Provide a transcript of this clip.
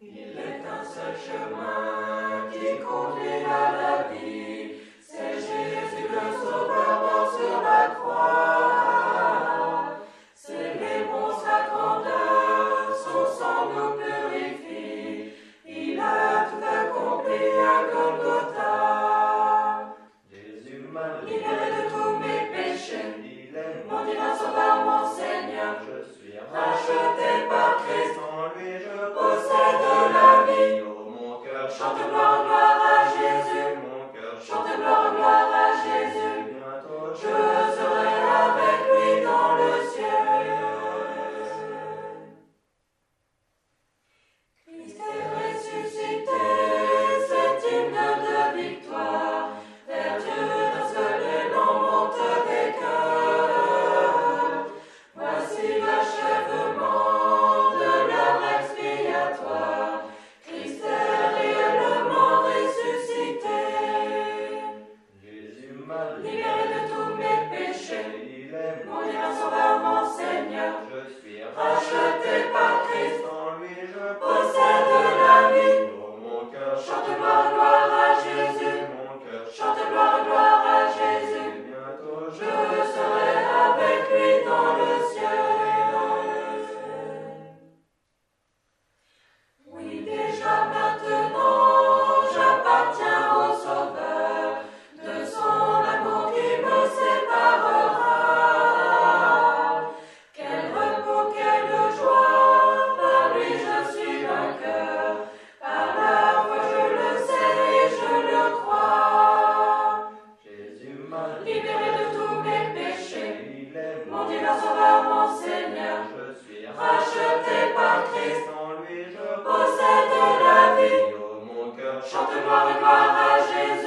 Il est un seul chemin qui conduit à la vie, c'est Jésus le Sauveur mort sur la croix. Célébrons sa grandeur, son sang nous purifie, il a tout accompli à Golgotha. Jésus m'a Libéré de tous mes péchés, il est mon divin Sauveur, mon Seigneur, je suis racheté par Christ, en lui, je possède la vie. Oh, mon cœur Chante gloire, gloire à Jésus, mon cœur chante gloire, gloire à Jésus. bientôt Je serai avec lui dans le ciel. Christ est ressuscité, cet hymne de victoire, vers Dieu d'un seul élan monte des cœurs. Voici l'achèvement de l'œuvre expiatoire, Christ est réellement ressuscité. Jésus m'a Libéré de tous mes péchés, il est mon divin Sauveur, mon Seigneur, je suis racheté par Christ, en lui, je possède la vie. Oh, mon cœur Chante gloire, gloire à Jésus, mon cœur chante gloire, gloire à Jésus. bientôt Je serai avec lui dans le ciel. Oui, déjà maintenant, j'appartiens au Sauveur, de son amour qui me séparera. Quel repos, quelle joie, par lui je suis vainqueur, par la foi je le sais et je le crois. Jésus m'a Libéré de tous mes péchés, il est mon divin Sauveur, mon Seigneur, je suis racheté par Christ, en lui, je possède la vie. Oh, mon cœur Chante gloire, gloire à Jésus.